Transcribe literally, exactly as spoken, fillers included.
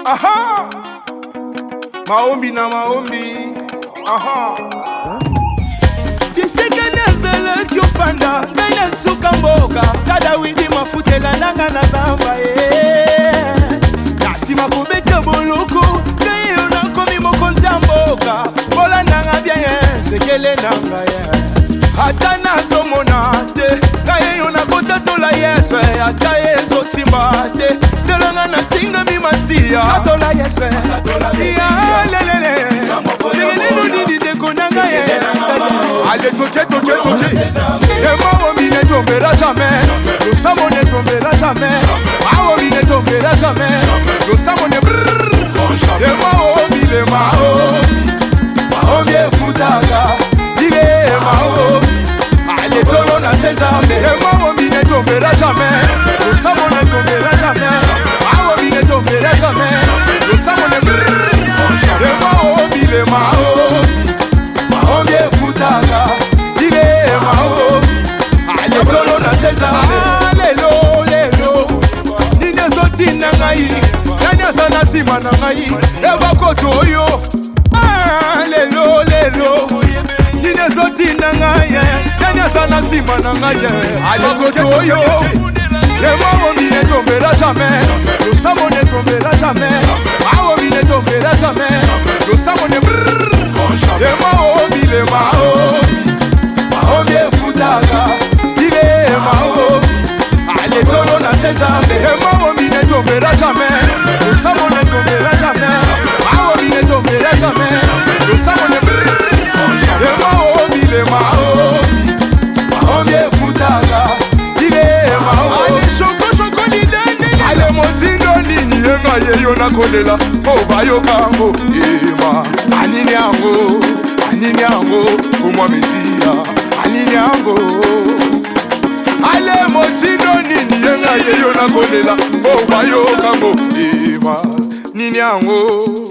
Aha! Maombi na maombi. Aha! Bisika nezele kyofanda ngana suka mboka kada widi mafutela nanga na zamba eh nasima kubeka boloko ngayo na komi mokonzi mboka bola nanga bien sekele nanga ya hata nazo monate ngayo na kota tola yeso hata yeso simate telanga na tinga mi masia atola yeso ya lelele lelele nini de konanga ya allez toquer toquer toquer et moi mi ne tombera jamais le samo ne tombera jamais moi mi ne tombera jamais le samo ne et moi mi le mao mao bien futaga il est mao allez tolo na senzambe et moi mi ne tombera jamais le samo ne tombera jamais moi mi ne tombera jamais le samo ne et moi mi le mao mao bien futaga il est mao allez tolo na senzambe lelo lelo nine zoti na ngai nanya sana sima na ngai eba koto yo lelo lelo nine zoti na ngai nanya sana sima na ngai allez koto yo et moi mi ne tombera jamais le samo ne tombera jamais mao mi ne tombera jamais le samo ne et moi mi le mao mao bien futaga il est mao allez tolo na senzambe et moi mi ne tombera jamais le samo ne tombera jamais mao mi ne tombera jamais le samo ne et moi mi le mao mao bien futaga il est mao allez choko choko ni dende allez mozindo nini yenga yeyo na kolela o bayo kango ema anini yango anini yango umwa mesia anini yango ale mozindo nini yenga yeyo na kolela o bayo kango ema nini yango